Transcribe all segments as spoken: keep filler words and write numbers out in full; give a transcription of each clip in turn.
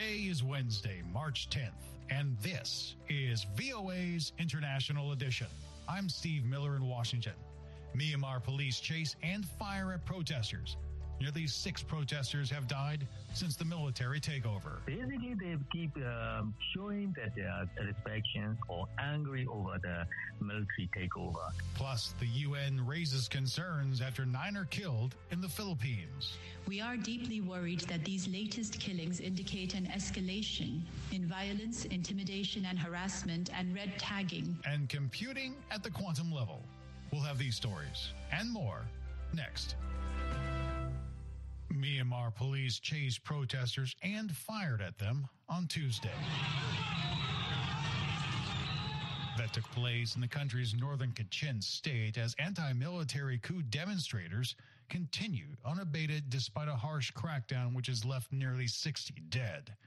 Today is Wednesday, March tenth, and this is V O A's International Edition. I'm Steve Miller in Washington. Myanmar police chase and fire at protesters. Nearly six protesters have died since the military takeover. Basically, they keep um, showing that they are satisfaction or angry over the military takeover. Plus, the U N raises concerns after nine are killed in the Philippines. We are deeply worried that these latest killings indicate an escalation in violence, intimidation and harassment, and red tagging. And computing at the quantum level. We'll have these stories and more next. Myanmar police chased protesters and fired at them on Tuesday. That took place in the country's northern Kachin state as anti-military coup demonstrators continued unabated despite a harsh crackdown which has left nearly sixty dead.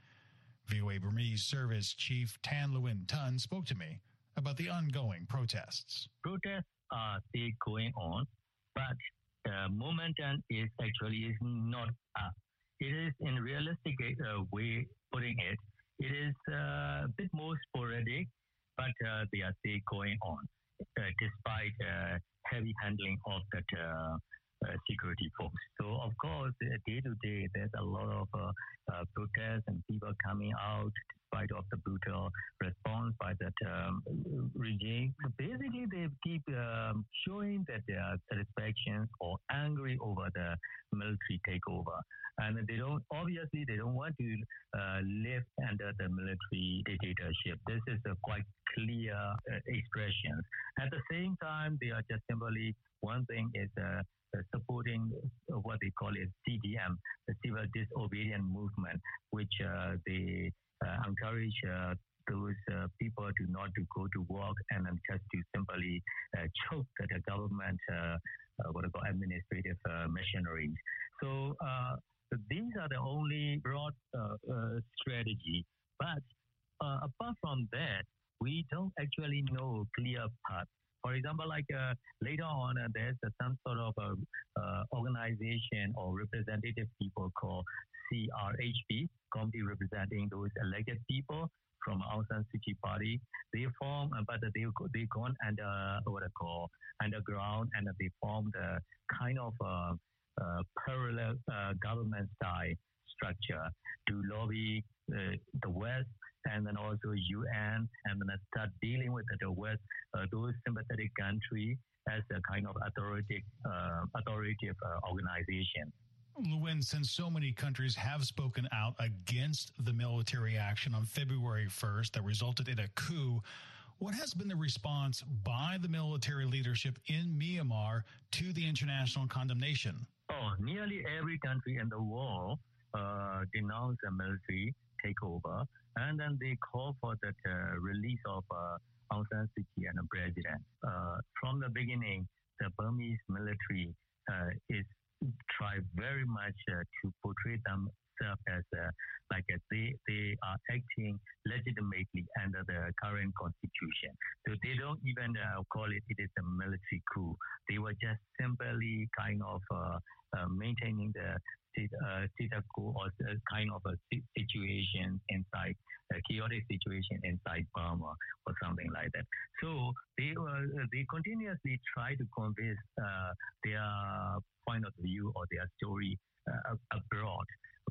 V O A Burmese Service Chief Tan Lewin Tun spoke to me about the ongoing protests. Protests are still going on, but the momentum is actually is not up. It is in realistic uh, way putting it. It is uh, a bit more sporadic, but uh, they are still going on uh, despite uh, heavy handling of that uh, uh, security force. So of course, uh, day to day, there's a lot of uh, uh, protests and people coming out despite of the brutal response by that um, regime. So basically, they keep um, showing that they are satisfaction or angry over the military takeover. And they don't, obviously, they don't want to uh, live under the military dictatorship. This is a quite clear uh, expression. At the same time, they are just simply, one thing is uh, uh, supporting what they call it C D M, the Civil Disobedience Movement, which uh, they uh, encourage uh, those uh, people to not to go to work and um, just to simply uh, choke the government, uh, uh, what I call administrative uh, machineries. So uh, these are the only broad uh, uh, strategy. But uh, apart from that, we don't actually know clear path. For example, like uh, later on, uh, there's uh, some sort of uh, uh, organization or representative people called C R H P, Committee representing those elected people from Aung San Suu Kyi party. They form, uh, but they they gone under what I call underground, and they formed a kind of uh, uh, parallel uh, government style structure to lobby uh, the West and then also U N, and then start dealing with the West, uh, those sympathetic countries as a kind of authoritative, uh, authoritative uh, organization. Lewin, since so many countries have spoken out against the military action on February first that resulted in a coup, what has been the response by the military leadership in Myanmar to the international condemnation? Oh, nearly every country in the world uh, denounced the military takeover, and then they call for the uh, release of uh, Aung San Suu Kyi and the president. Uh, from the beginning, the Burmese military uh, is try very much uh, to portray themselves as uh, like uh, they they are acting legitimately under the current constitution. So they don't even uh, call it it is a military coup. They were just simply kind of uh, uh, maintaining the uh, status quo or uh, kind of a situation inside a chaotic situation inside Burma or something like that. So they uh, they continuously try to convince uh, their point of view or their story uh, abroad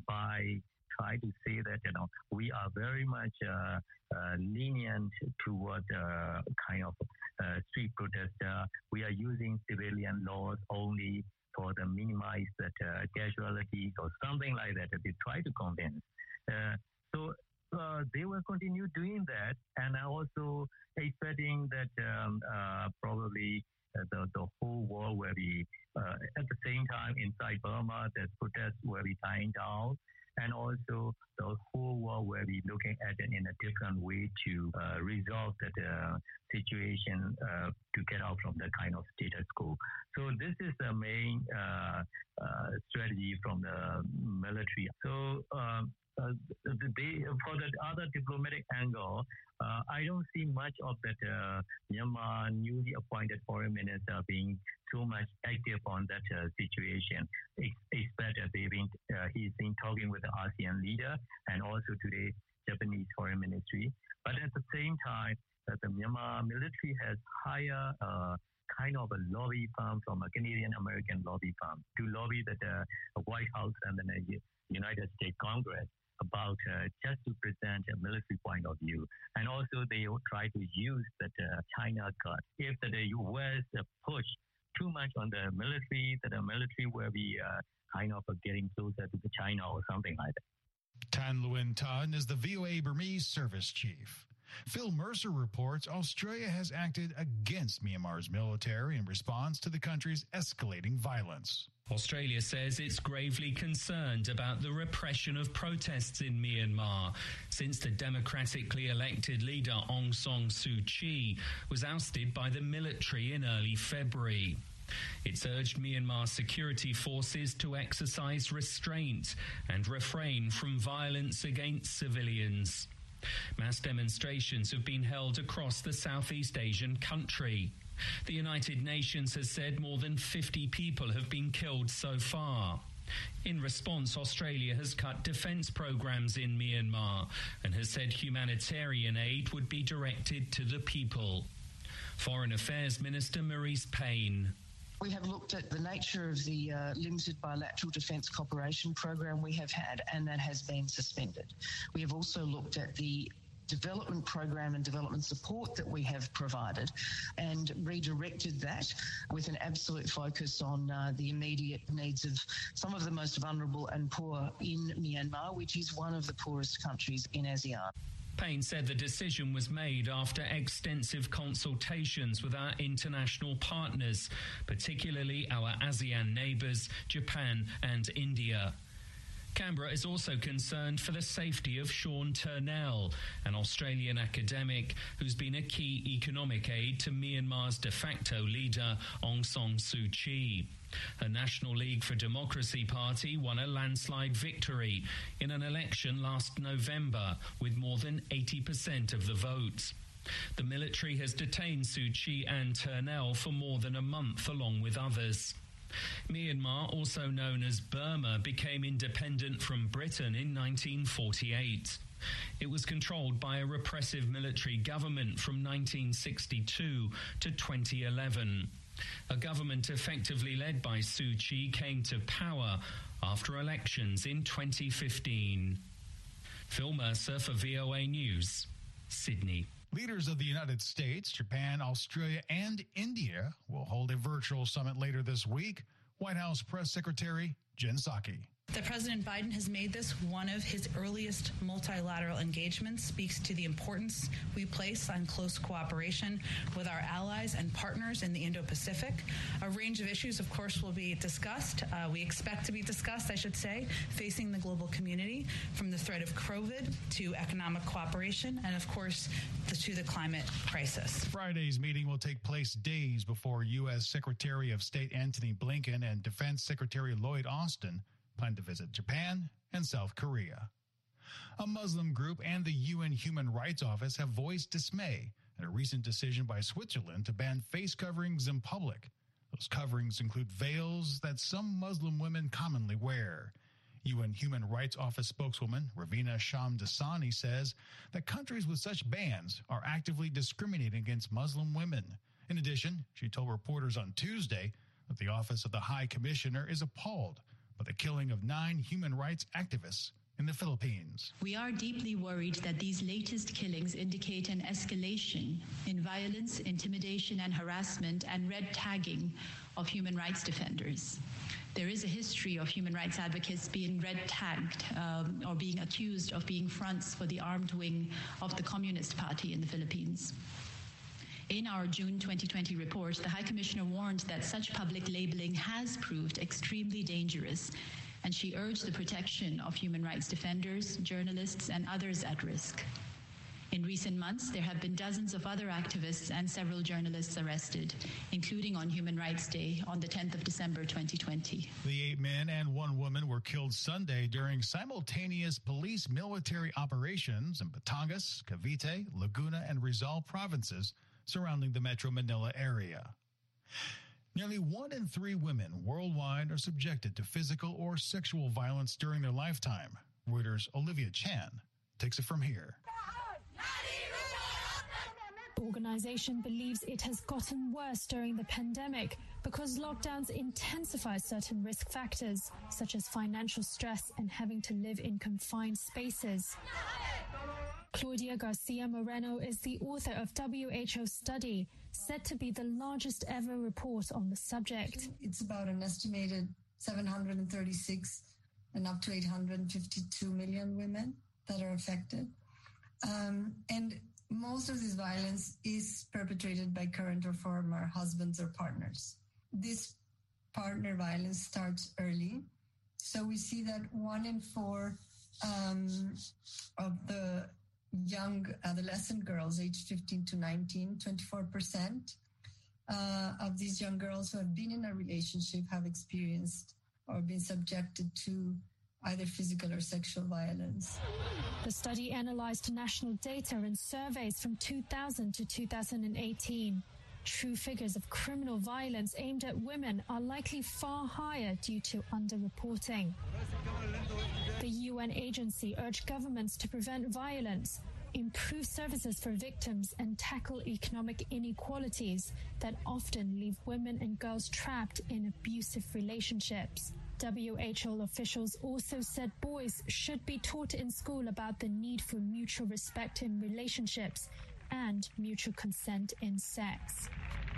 by trying to say that, you know, we are very much uh, uh, lenient toward uh, kind of uh, street protester. We are using civilian laws only for the minimize that uh, casualties or something like that. They try to convince. Uh, so uh, they will continue doing that, and also expecting that um, uh, probably uh, the the whole world will be uh, at the same time inside Burma, the protests will be dying down, and also the whole world will be looking at it in a different way to uh, resolve that uh, situation uh, to get out from the kind of status quo. So this is the main uh, uh, strategy from the military. So um, uh, they, for the other diplomatic angle, uh, I don't see much of that uh, Myanmar newly appointed foreign minister being so much active on that uh, situation. It's, it's better they've been, uh, he's been talking with the ASEAN leader and also today Japanese foreign ministry. But at the same time, uh, the Myanmar military has hired uh, kind of a lobby firm from a Canadian American lobby firm to lobby the, the White House and the United States Congress about uh, just to present a military point of view. And also they try to use that uh, China card. If the U S uh, push too much on the military, that the military will be uh, kind of uh, getting closer to the China or something like that. Tan Luen Tan is the V O A Burmese service chief. Phil Mercer reports Australia has acted against Myanmar's military in response to the country's escalating violence. Australia says it's gravely concerned about the repression of protests in Myanmar since the democratically elected leader Aung San Suu Kyi was ousted by the military in early February. It's urged Myanmar security forces to exercise restraint and refrain from violence against civilians. Mass demonstrations have been held across the Southeast Asian country. The United Nations has said more than fifty people have been killed so far. In response, Australia has cut defence programmes in Myanmar and has said humanitarian aid would be directed to the people. Foreign Affairs Minister Maurice Payne. We have looked at the nature of the uh, limited bilateral defence cooperation program we have had, and that has been suspended. We have also looked at the development program and development support that we have provided and redirected that with an absolute focus on uh, the immediate needs of some of the most vulnerable and poor in Myanmar, which is one of the poorest countries in ASEAN. Payne said the decision was made after extensive consultations with our international partners, particularly our ASEAN neighbours, Japan and India. Canberra is also concerned for the safety of Sean Turnell, an Australian academic who's been a key economic aid to Myanmar's de facto leader Aung San Suu Kyi. Her National League for Democracy party won a landslide victory in an election last November with more than eighty percent of the vote. The military has detained Suu Kyi and Turnell for more than a month along with others. Myanmar, also known as Burma, became independent from Britain in nineteen forty-eight. It was controlled by a repressive military government from nineteen sixty-two to twenty eleven. A government effectively led by Suu Kyi came to power after elections in twenty fifteen. Phil Mercer for V O A News, Sydney. Leaders of the United States, Japan, Australia, and India will hold a virtual summit later this week. White House Press Secretary Jen Psaki. That President Biden has made this one of his earliest multilateral engagements speaks to the importance we place on close cooperation with our allies and partners in the Indo-Pacific. A range of issues, of course, will be discussed. Uh, we expect to be discussed, I should say, facing the global community, from the threat of COVID to economic cooperation and, of course, the, to the climate crisis. Friday's meeting will take place days before U S Secretary of State Antony Blinken and Defense Secretary Lloyd Austin plan to visit Japan and South Korea. A Muslim group and the U N Human Rights Office have voiced dismay at a recent decision by Switzerland to ban face coverings in public. Those coverings include veils that some Muslim women commonly wear. U N Human Rights Office spokeswoman Ravina Shamdasani says that countries with such bans are actively discriminating against Muslim women. In addition, she told reporters on Tuesday that the Office of the High Commissioner is appalled by the killing of nine human rights activists in the Philippines. We are deeply worried that these latest killings indicate an escalation in violence, intimidation, and harassment and red tagging of human rights defenders. There is a history of human rights advocates being red tagged um, or being accused of being fronts for the armed wing of the Communist Party in the Philippines. In our June twenty twenty report, the High Commissioner warned that such public labeling has proved extremely dangerous, and she urged the protection of human rights defenders, journalists, and others at risk. In recent months, there have been dozens of other activists and several journalists arrested, including on Human Rights Day on the tenth of December twenty twenty. The eight men and one woman were killed Sunday during simultaneous police-military operations in Batangas, Cavite, Laguna, and Rizal provinces surrounding the Metro Manila area. Nearly one in three women worldwide are subjected to physical or sexual violence during their lifetime. Reuters' Olivia Chan takes it from here. The organization believes it has gotten worse during the pandemic because lockdowns intensify certain risk factors, such as financial stress and having to live in confined spaces. Claudia Garcia Moreno is the author of W H O's study, said to be the largest ever report on the subject. It's about an estimated seven hundred thirty-six and up to eight hundred fifty-two million women that are affected. Um, and most of this violence is perpetrated by current or former husbands or partners. This partner violence starts early. So we see that one in four um, of the young adolescent girls aged fifteen to nineteen, twenty-four percent uh, of these young girls who have been in a relationship have experienced or been subjected to either physical or sexual violence. The study analyzed national data and surveys from two thousand to two thousand eighteen. True figures of criminal violence aimed at women are likely far higher due to underreporting. The U N agency urged governments to prevent violence, improve services for victims, and tackle economic inequalities that often leave women and girls trapped in abusive relationships. W H O officials also said boys should be taught in school about the need for mutual respect in relationships and mutual consent in sex.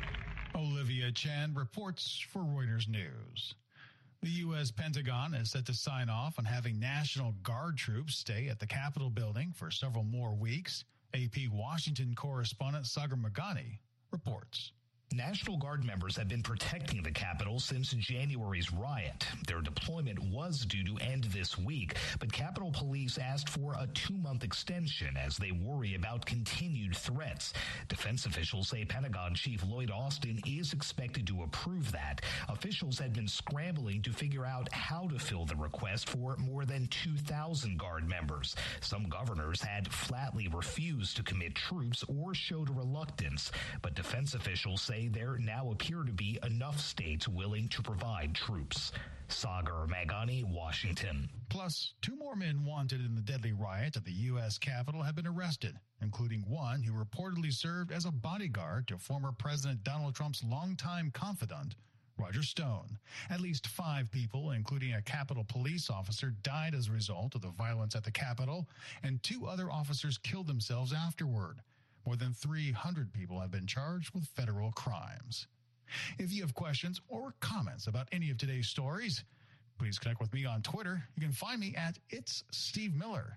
Olivia Chan reports for Reuters News. The U S Pentagon is set to sign off on having National Guard troops stay at the Capitol building for several more weeks. A P Washington correspondent Sagar Meghani reports. National Guard members have been protecting the Capitol since January's riot. Their deployment was due to end this week, but Capitol Police asked for a two-month extension as they worry about continued threats. Defense officials say Pentagon Chief Lloyd Austin is expected to approve that. Officials had been scrambling to figure out how to fill the request for more than two thousand Guard members. Some governors had flatly refused to commit troops or showed reluctance, but defense officials say there now appear to be enough states willing to provide troops. Sagar Meghani, Washington. Plus, two more men wanted in the deadly riot at the U S Capitol have been arrested, including one who reportedly served as a bodyguard to former President Donald Trump's longtime confidant, Roger Stone. At least five people, including a Capitol police officer, died as a result of the violence at the Capitol, and two other officers killed themselves afterward. More than three hundred people have been charged with federal crimes. If you have questions or comments about any of today's stories, please connect with me on Twitter. You can find me at It's Steve Miller.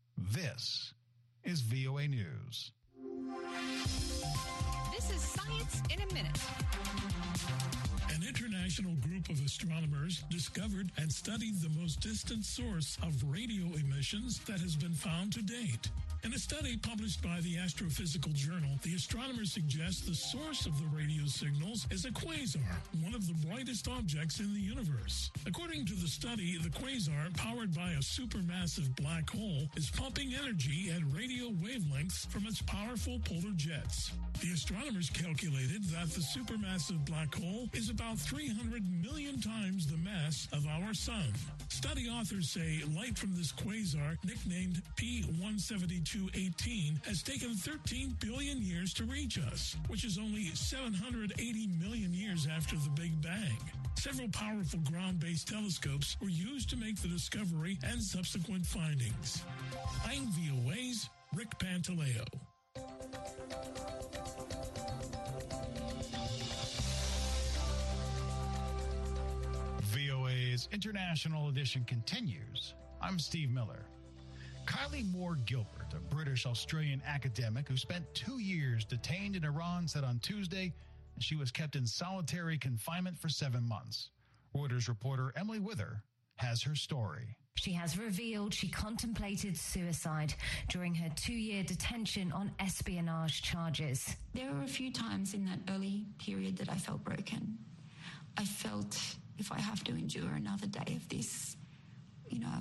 This is V O A News. This is Science in a Minute. An international group of astronomers discovered and studied the most distant source of radio emissions that has been found to date. In a study published by the Astrophysical Journal, the astronomers suggest the source of the radio signals is a quasar, one of the brightest objects in the universe. According to the study, the quasar, powered by a supermassive black hole, is pumping energy at radio wavelengths from its powerful polar jets. The astronomers calculated that the supermassive black hole is about three hundred million times the mass of our sun. Study authors say light from this quasar, nicknamed P one seventy-two eighteen, has taken thirteen billion years to reach us, which is only seven hundred eighty million years after the Big Bang. Several powerful ground-based telescopes were used to make the discovery and subsequent findings. I'm V O A's Rick Pantaleo. V O A's International Edition continues. I'm Steve Miller. Kylie Moore Gilbert, a British-Australian academic who spent two years detained in Iran, said on Tuesday she was kept in solitary confinement for seven months. Reuters reporter Emily Wither has her story. She has revealed she contemplated suicide during her two-year detention on espionage charges. There were a few times in that early period that I felt broken. I felt if I have to endure another day of this, you know,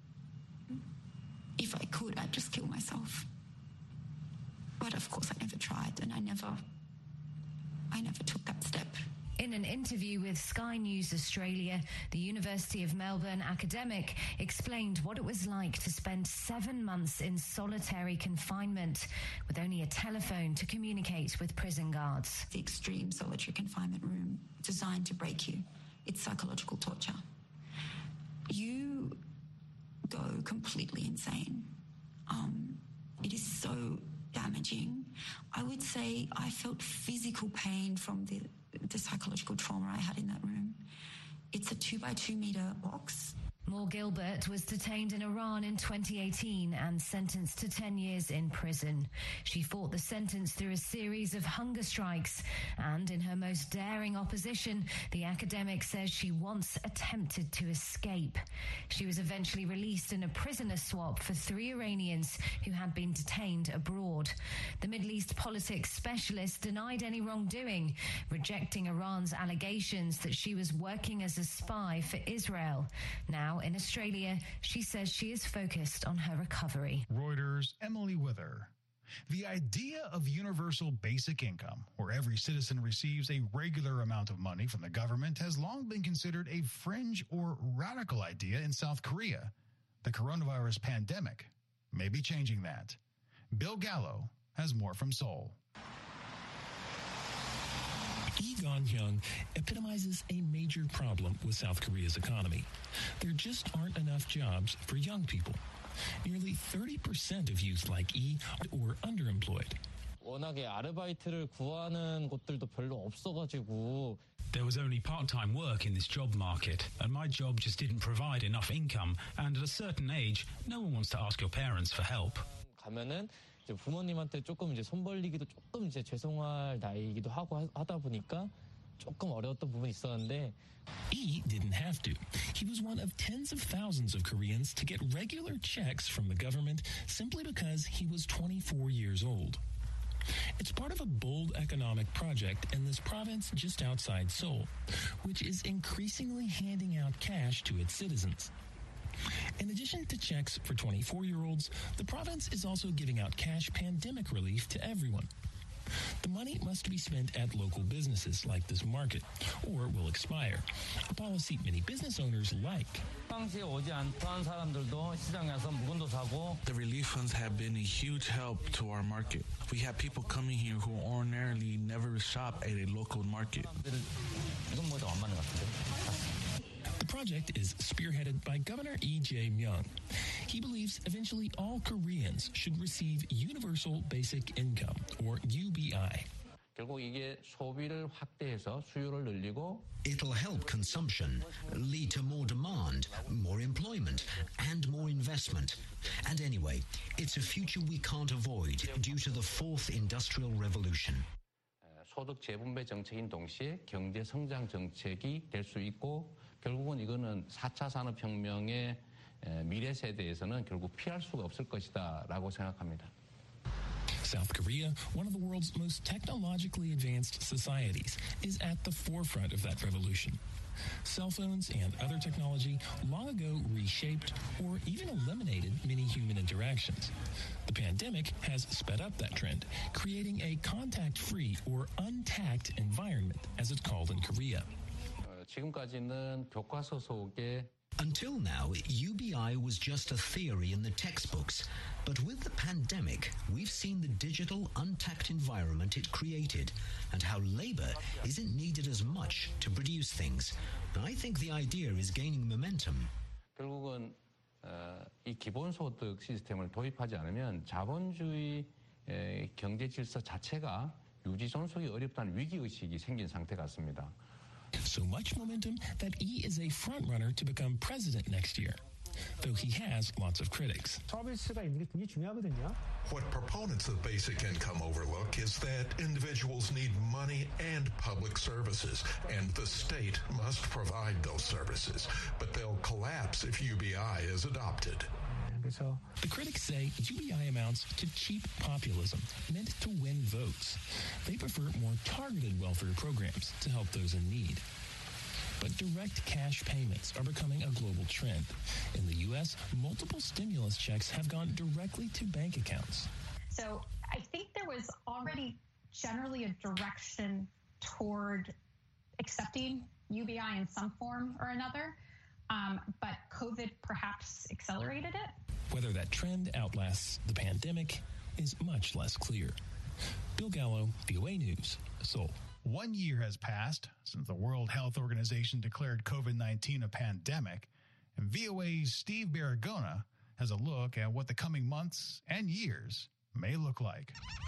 if I could, I'd just kill myself. But of course I never tried, and I never, I never took that step. In an interview with Sky News Australia, the University of Melbourne academic explained what it was like to spend seven months in solitary confinement with only a telephone to communicate with prison guards. The extreme solitary confinement room designed to break you. It's psychological torture. You go completely insane. Um, it is so damaging. I would say I felt physical pain from the the psychological trauma I had in that room. It's a two by two meter box. Moore Gilbert was detained in Iran in twenty eighteen and sentenced to ten years in prison. She fought the sentence through a series of hunger strikes, and in her most daring opposition, the academic says she once attempted to escape. She was eventually released in a prisoner swap for three Iranians who had been detained abroad. The Middle East politics specialist denied any wrongdoing, rejecting Iran's allegations that she was working as a spy for Israel. Now, in Australia, she says she is focused on her recovery. Reuters' Emily Wither. The idea of universal basic income, where every citizen receives a regular amount of money from the government, has long been considered a fringe or radical idea in South Korea. The coronavirus pandemic may be changing that. Bill Gallo has more from Seoul. Lee Gon-hyung epitomizes a major problem with South Korea's economy. There just aren't enough jobs for young people. Nearly thirty percent of youth like Lee are underemployed. 워낙에 아르바이트를 구하는 곳들도 별로 없어가지고 There was only part-time work in this job market, and my job just didn't provide enough income, and at a certain age, no one wants to ask your parents for help. 가면은 이제 부모님한테 조금 이제 손 벌리기도 조금 이제 죄송할 나이기도 하고 하다 보니까 조금 어려웠던 부분이 있었는데 Lee didn't have to. He was one of tens of thousands of Koreans to get regular checks from the government simply because he was twenty-four years old. It's part of a bold economic project in this province just outside Seoul, which is increasingly handing out cash to its citizens. In addition to checks for twenty-four-year-olds, the province is also giving out cash pandemic relief to everyone. The money must be spent at local businesses like this market, or will expire, a policy many business owners like. The relief funds have been a huge help to our market. We have people coming here who ordinarily never shop at a local market. The project is spearheaded by Governor Lee Jae-myung. He believes eventually all Koreans should receive Universal Basic Income, or U B I. 결국 이게 소비를 확대해서 수요를 늘리고 It'll help consumption, lead to more demand, more employment, and more investment. And anyway, it's a future we can't avoid due to the fourth industrial revolution. 소득 재분배 정책인 동시에 경제 성장 정책이 될 수 있고 결국은 이거는 사 차 산업혁명의 미래 세대에서는 결국 피할 수가 없을 것이다라고 생각합니다. South Korea, one of the world's most technologically advanced societies, is at the forefront of that revolution. Cell phones and other technology long ago reshaped or even eliminated many human interactions. The pandemic has sped up that trend, creating a contact-free or untact environment, as it's called in Korea. 지금까지는 교과서 속에 Until now, U B I was just a theory in the textbooks. But with the pandemic, we've seen the digital, untact environment it created and how labor isn't needed as much to produce things. I think the idea is gaining momentum. 결국은 어, 이 기본소득 시스템을 도입하지 않으면 자본주의 에, 경제 질서 자체가 유지 존속이 어렵다는 위기의식이 생긴 상태 같습니다. So much momentum that Lee is a front-runner to become president next year. though he has lots of critics. What proponents of basic income overlook is that individuals need money and public services, and the state must provide those services, but they'll collapse if U B I is adopted. The critics say U B I amounts to cheap populism meant to win votes. They prefer more targeted welfare programs to help those in need. But direct cash payments are becoming a global trend. In the U S, multiple stimulus checks have gone directly to bank accounts. So I think there was already generally a direction toward accepting U B I in some form or another, um, but COVID perhaps accelerated it. Whether that trend outlasts the pandemic is much less clear. Bill Gallo, V O A News, Seoul. One year has passed since the World Health Organization declared COVID nineteen a pandemic, and V O A's Steve Baragona has a look at what the coming months and years may look like.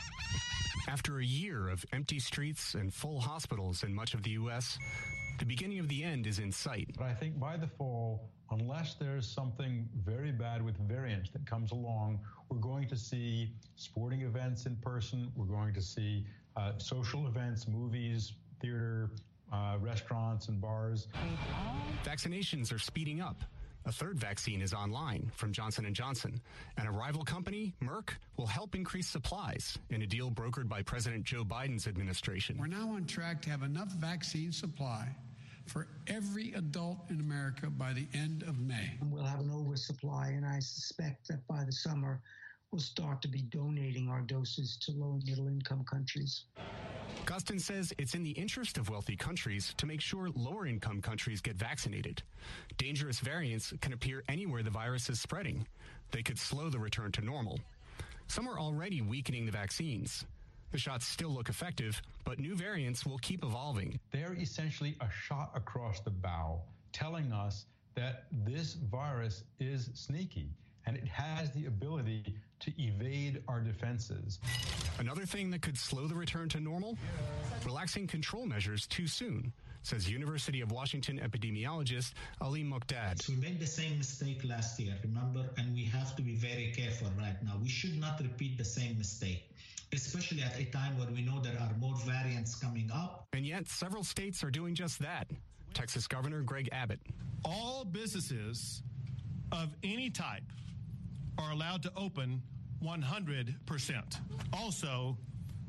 After a year of empty streets and full hospitals in much of the U S, the beginning of the end is in sight. But I think by the fall, unless there's something very bad with variants that comes along, we're going to see sporting events in person. We're going to see uh, social events, movies, theater, uh, restaurants, and bars. Vaccinations are speeding up. A third vaccine is online from Johnson and Johnson. And a rival company, Merck, will help increase supplies in a deal brokered by President Joe Biden's administration. We're now on track to have enough vaccine supply for every adult in America by the end of May. We'll have an oversupply, and I suspect that by the summer, we'll start to be donating our doses to low and middle income countries. Gustin says it's in the interest of wealthy countries to make sure lower income countries get vaccinated. Dangerous variants can appear anywhere the virus is spreading. They could slow the return to normal. Some are already weakening the vaccines. The shots still look effective, but new variants will keep evolving. They're essentially a shot across the bow, telling us that this virus is sneaky and it has the ability to evade our defenses. Another thing that could slow the return to normal? Relaxing control measures too soon, says University of Washington epidemiologist Ali Muqdad. We made the same mistake last year, remember? And we have to be very careful right now. We should not repeat the same mistake, especially at a time where we know there are more variants coming up. And yet, several states are doing just that. Texas Governor Greg Abbott. All businesses of any type are allowed to open one hundred percent. Also,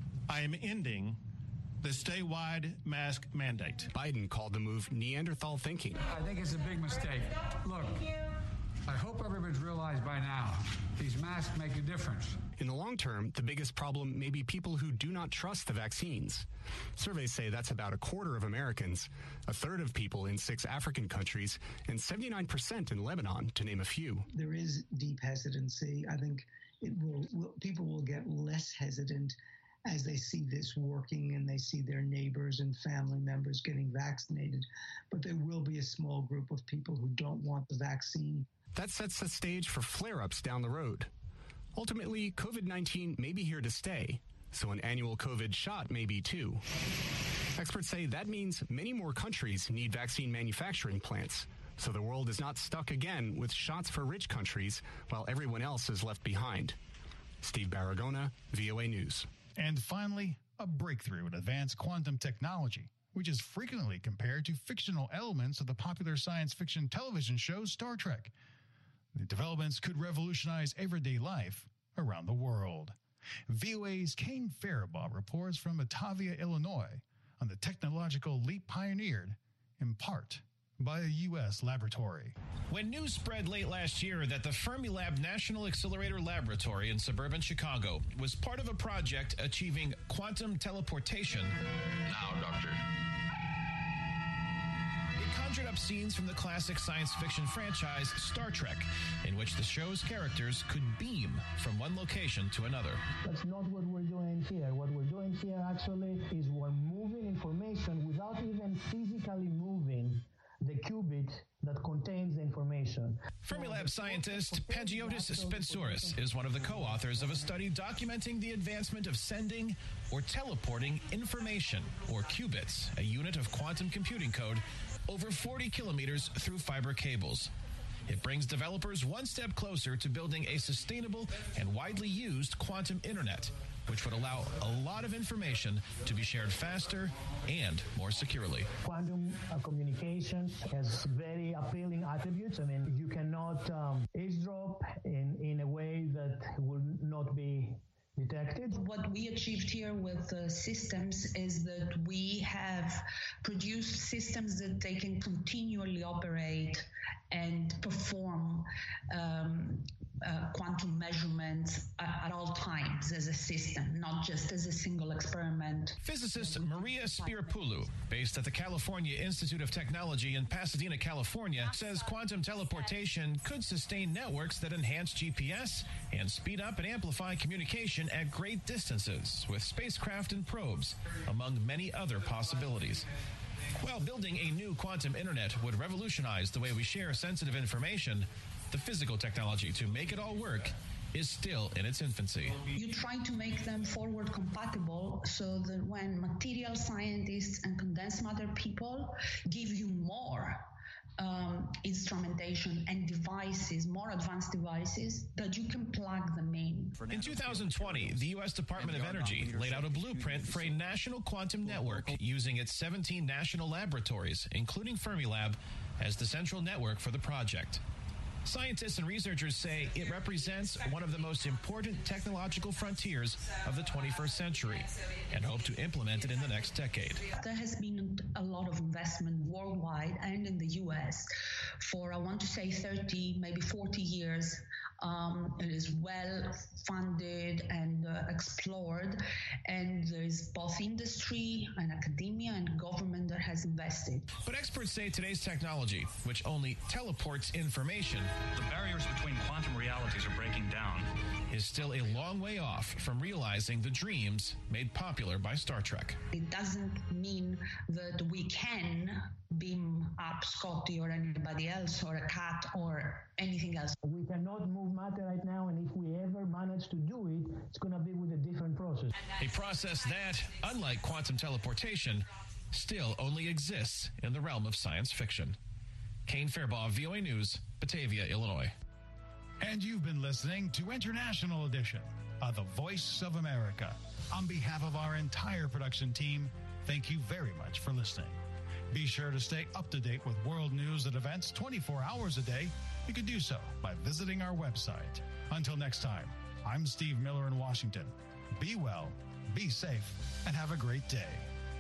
I am ending the statewide mask mandate. Biden called the move Neanderthal thinking. I think it's a big mistake. Look, I hope everybody's realized by now, these masks make a difference. In the long term, the biggest problem may be people who do not trust the vaccines. Surveys say that's about a quarter of Americans, a third of people in six African countries, and seventy-nine percent in Lebanon, to name a few. There is deep hesitancy. I think it will, will people will get less hesitant as they see this working and they see their neighbors and family members getting vaccinated. But there will be a small group of people who don't want the vaccine. That sets the stage for flare-ups down the road. Ultimately, COVID nineteen may be here to stay, so an annual COVID shot may be too. Experts say that means many more countries need vaccine manufacturing plants, so the world is not stuck again with shots for rich countries while everyone else is left behind. Steve Baragona, V O A News. And finally, a breakthrough in advanced quantum technology, which is frequently compared to fictional elements of the popular science fiction television show Star Trek. The developments could revolutionize everyday life around the world. V O A's Kane Faribaugh reports from Batavia, Illinois, on the technological leap pioneered, in part, by a U S laboratory. When news spread late last year that the Fermilab National Accelerator Laboratory in suburban Chicago was part of a project achieving quantum teleportation. Now, Doctor. It conjured up scenes from the classic science fiction franchise Star Trek, in which the show's characters could beam from one location to another. That's not what we're doing here. What we're doing here actually is we're moving information without even physically moving the qubit that contains the information. Fermilab scientist Pangiotis Spetsouris is one of the co-authors of a study documenting the advancement of sending or teleporting information, or qubits, a unit of quantum computing code, over forty kilometers through fiber cables. It brings developers one step closer to building a sustainable and widely used quantum internet, which would allow a lot of information to be shared faster and more securely. Quantum uh, communication has very appealing attributes. I mean, you cannot um, eavesdrop in, in a way that will not be detected. What we achieved here with the systems is that we have produced systems that they can continually operate and perform um, uh, quantum measurements at, at all times as a system, not just as a single experiment. Physicist Maria Spirapoulou, based at the California Institute of Technology in Pasadena, California, says quantum teleportation could sustain networks that enhance G P S and speed up and amplify communication at great distances with spacecraft and probes, among many other possibilities. While building a new quantum internet would revolutionize the way we share sensitive information, the physical technology to make it all work is still in its infancy. You try to make them forward compatible so that when material scientists and condensed matter people give you more um, instrumentation and devices, more advanced devices, that you can plug them in. In two thousand twenty, the U S Department of Energy laid out a blueprint for a national quantum network using its seventeen national laboratories, including Fermilab, as the central network for the project. Scientists and researchers say it represents one of the most important technological frontiers of the twenty-first century and hope to implement it in the next decade. There has been a lot of investment worldwide and in the U S for, I want to say, thirty, maybe forty years. Um, it is well funded and uh, explored, and there is both industry and academia and government that has invested. But experts say today's technology, which only teleports information, the barriers between quantum realities are breaking down, is still a long way off from realizing the dreams made popular by Star Trek. It doesn't mean that we can beam up Scotty or anybody else or a cat or anything else. We cannot move matter right now, and if we ever manage to do it, it's going to be with a different process. A process that, unlike quantum teleportation, still only exists in the realm of science fiction. Kane Fairbaugh, V O A News, Batavia, Illinois. And you've been listening to International Edition of The Voice of America. On behalf of our entire production team, thank you very much for listening. Be sure to stay up to date with world news and events twenty-four hours a day. You can do so by visiting our website. Until next time, I'm Steve Miller in Washington. Be well, be safe, and have a great day.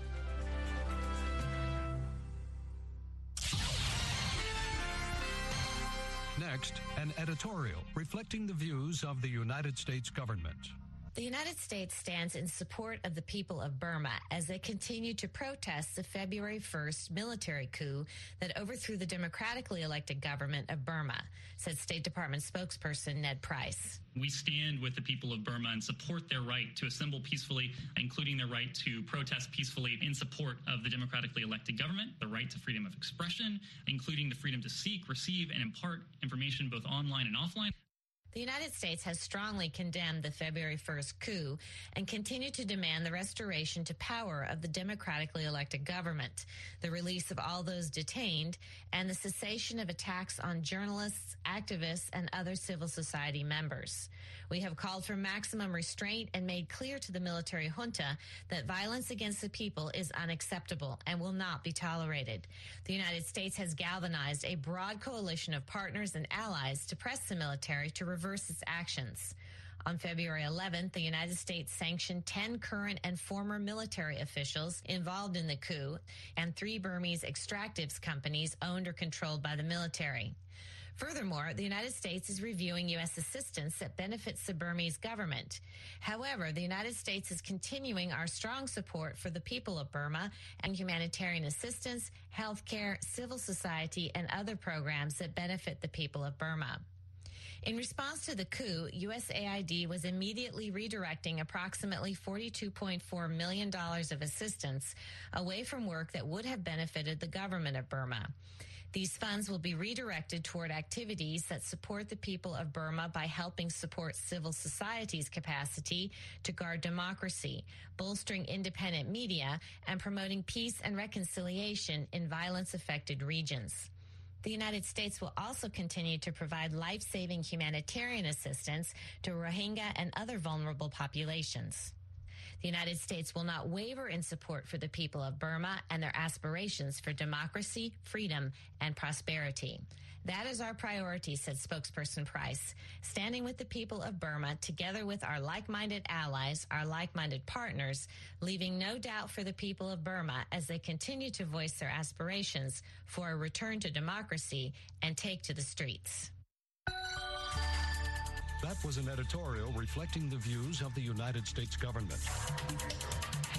Next, an editorial reflecting the views of the United States government. The United States stands in support of the people of Burma as they continue to protest the February first military coup that overthrew the democratically elected government of Burma, said State Department spokesperson Ned Price. We stand with the people of Burma and support their right to assemble peacefully, including their right to protest peacefully in support of the democratically elected government, the right to freedom of expression, including the freedom to seek, receive, and impart information both online and offline. The United States has strongly condemned the February first coup and continued to demand the restoration to power of the democratically elected government, the release of all those detained, and the cessation of attacks on journalists, activists, and other civil society members. We have called for maximum restraint and made clear to the military junta that violence against the people is unacceptable and will not be tolerated. The United States has galvanized a broad coalition of partners and allies to press the military to reverse its actions. On February eleventh, the United States sanctioned ten current and former military officials involved in the coup and three Burmese extractives companies owned or controlled by the military. Furthermore, the United States is reviewing U S assistance that benefits the Burmese government. However, the United States is continuing our strong support for the people of Burma and humanitarian assistance, health care, civil society, and other programs that benefit the people of Burma. In response to the coup, U S A I D was immediately redirecting approximately forty-two point four million dollars of assistance away from work that would have benefited the government of Burma. These funds will be redirected toward activities that support the people of Burma by helping support civil society's capacity to guard democracy, bolstering independent media, and promoting peace and reconciliation in violence-affected regions. The United States will also continue to provide life-saving humanitarian assistance to Rohingya and other vulnerable populations. The United States will not waver in support for the people of Burma and their aspirations for democracy, freedom, and prosperity. That is our priority, said spokesperson Price, standing with the people of Burma together with our like-minded allies, our like-minded partners, leaving no doubt for the people of Burma as they continue to voice their aspirations for a return to democracy and take to the streets. That was an editorial reflecting the views of the United States government.